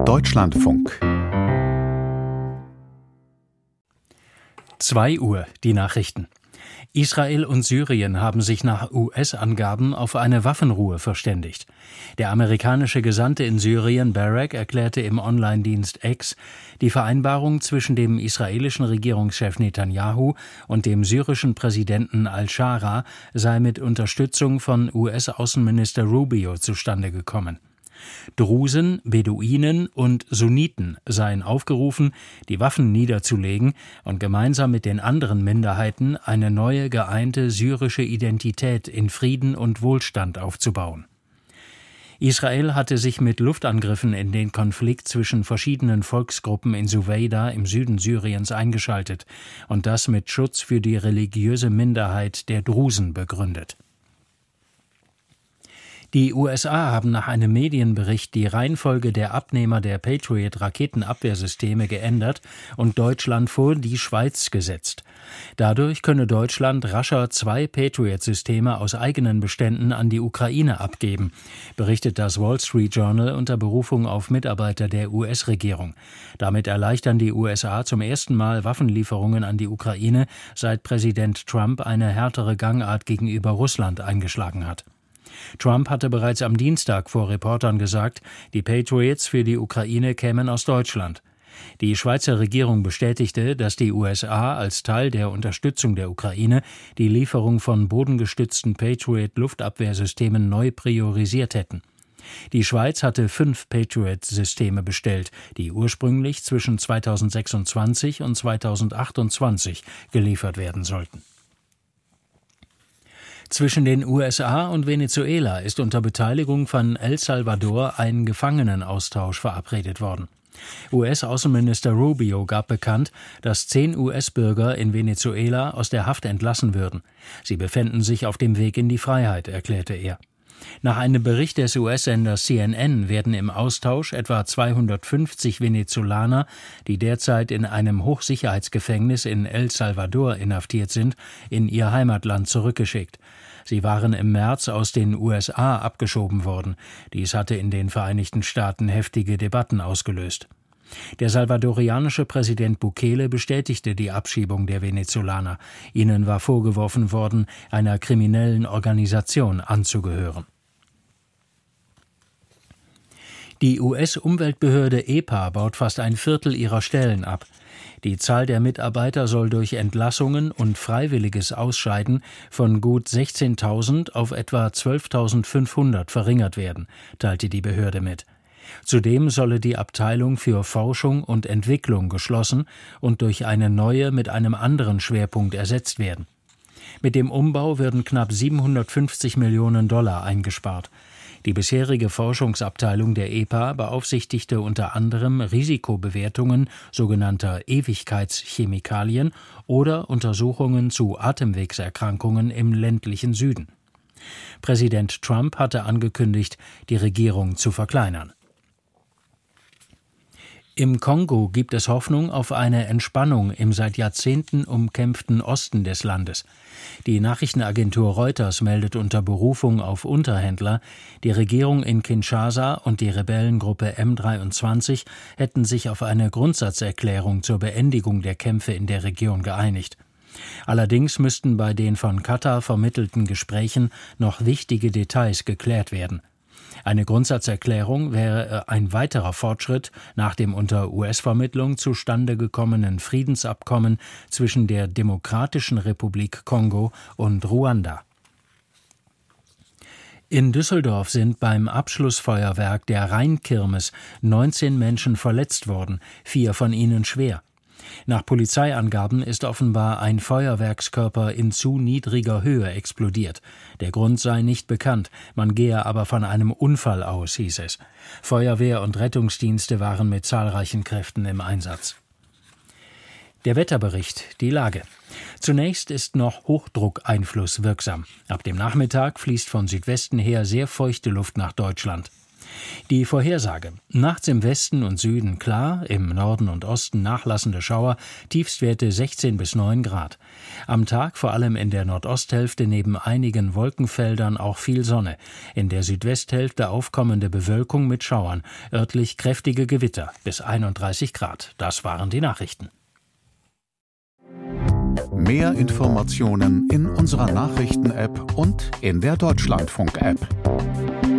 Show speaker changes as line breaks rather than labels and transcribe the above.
Deutschlandfunk
2 Uhr, die Nachrichten. Israel und Syrien haben sich nach US-Angaben auf eine Waffenruhe verständigt. Der amerikanische Gesandte in Syrien, Barak, erklärte im Online-Dienst X, die Vereinbarung zwischen dem israelischen Regierungschef Netanyahu und dem syrischen Präsidenten al-Shara sei mit Unterstützung von US-Außenminister Rubio zustande gekommen. Drusen, Beduinen und Sunniten seien aufgerufen, die Waffen niederzulegen und gemeinsam mit den anderen Minderheiten eine neue geeinte syrische Identität in Frieden und Wohlstand aufzubauen. Israel hatte sich mit Luftangriffen in den Konflikt zwischen verschiedenen Volksgruppen in Suweida im Süden Syriens eingeschaltet und das mit Schutz für die religiöse Minderheit der Drusen begründet. Die USA haben nach einem Medienbericht die Reihenfolge der Abnehmer der Patriot-Raketenabwehrsysteme geändert und Deutschland vor die Schweiz gesetzt. Dadurch könne Deutschland rascher 2 Patriot-Systeme aus eigenen Beständen an die Ukraine abgeben, berichtet das Wall Street Journal unter Berufung auf Mitarbeiter der US-Regierung. Damit erleichtern die USA zum ersten Mal Waffenlieferungen an die Ukraine, seit Präsident Trump eine härtere Gangart gegenüber Russland eingeschlagen hat. Trump hatte bereits am Dienstag vor Reportern gesagt, die Patriots für die Ukraine kämen aus Deutschland. Die Schweizer Regierung bestätigte, dass die USA als Teil der Unterstützung der Ukraine die Lieferung von bodengestützten Patriot-Luftabwehrsystemen neu priorisiert hätten. Die Schweiz hatte 5 Patriot-Systeme bestellt, die ursprünglich zwischen 2026 und 2028 geliefert werden sollten. Zwischen den USA und Venezuela ist unter Beteiligung von El Salvador ein Gefangenenaustausch verabredet worden. US-Außenminister Rubio gab bekannt, dass 10 US-Bürger in Venezuela aus der Haft entlassen würden. Sie befänden sich auf dem Weg in die Freiheit, erklärte er. Nach einem Bericht des US-Senders CNN werden im Austausch etwa 250 Venezolaner, die derzeit in einem Hochsicherheitsgefängnis in El Salvador inhaftiert sind, in ihr Heimatland zurückgeschickt. Sie waren im März aus den USA abgeschoben worden. Dies hatte in den Vereinigten Staaten heftige Debatten ausgelöst. Der salvadorianische Präsident Bukele bestätigte die Abschiebung der Venezolaner. Ihnen war vorgeworfen worden, einer kriminellen Organisation anzugehören. Die US-Umweltbehörde EPA baut fast ein Viertel ihrer Stellen ab. Die Zahl der Mitarbeiter soll durch Entlassungen und freiwilliges Ausscheiden von gut 16.000 auf etwa 12.500 verringert werden, teilte die Behörde mit. Zudem solle die Abteilung für Forschung und Entwicklung geschlossen und durch eine neue mit einem anderen Schwerpunkt ersetzt werden. Mit dem Umbau würden knapp $750 Millionen eingespart. Die bisherige Forschungsabteilung der EPA beaufsichtigte unter anderem Risikobewertungen sogenannter Ewigkeitschemikalien oder Untersuchungen zu Atemwegserkrankungen im ländlichen Süden. Präsident Trump hatte angekündigt, die Regierung zu verkleinern. Im Kongo gibt es Hoffnung auf eine Entspannung im seit Jahrzehnten umkämpften Osten des Landes. Die Nachrichtenagentur Reuters meldet unter Berufung auf Unterhändler, die Regierung in Kinshasa und die Rebellengruppe M23 hätten sich auf eine Grundsatzerklärung zur Beendigung der Kämpfe in der Region geeinigt. Allerdings müssten bei den von Katar vermittelten Gesprächen noch wichtige Details geklärt werden. Eine Grundsatzerklärung wäre ein weiterer Fortschritt nach dem unter US-Vermittlung zustande gekommenen Friedensabkommen zwischen der Demokratischen Republik Kongo und Ruanda. In Düsseldorf sind beim Abschlussfeuerwerk der Rheinkirmes 19 Menschen verletzt worden, 4 von ihnen schwer. Nach Polizeiangaben ist offenbar ein Feuerwerkskörper in zu niedriger Höhe explodiert. Der Grund sei nicht bekannt, man gehe aber von einem Unfall aus, hieß es. Feuerwehr und Rettungsdienste waren mit zahlreichen Kräften im Einsatz. Der Wetterbericht, die Lage. Zunächst ist noch Hochdruckeinfluss wirksam. Ab dem Nachmittag fließt von Südwesten her sehr feuchte Luft nach Deutschland. Die Vorhersage: Nachts im Westen und Süden klar, im Norden und Osten nachlassende Schauer, Tiefstwerte 16 bis 9 Grad. Am Tag vor allem in der Nordosthälfte neben einigen Wolkenfeldern auch viel Sonne. In der Südwesthälfte aufkommende Bewölkung mit Schauern, örtlich kräftige Gewitter bis 31 Grad. Das waren die Nachrichten.
Mehr Informationen in unserer Nachrichten-App und in der Deutschlandfunk-App.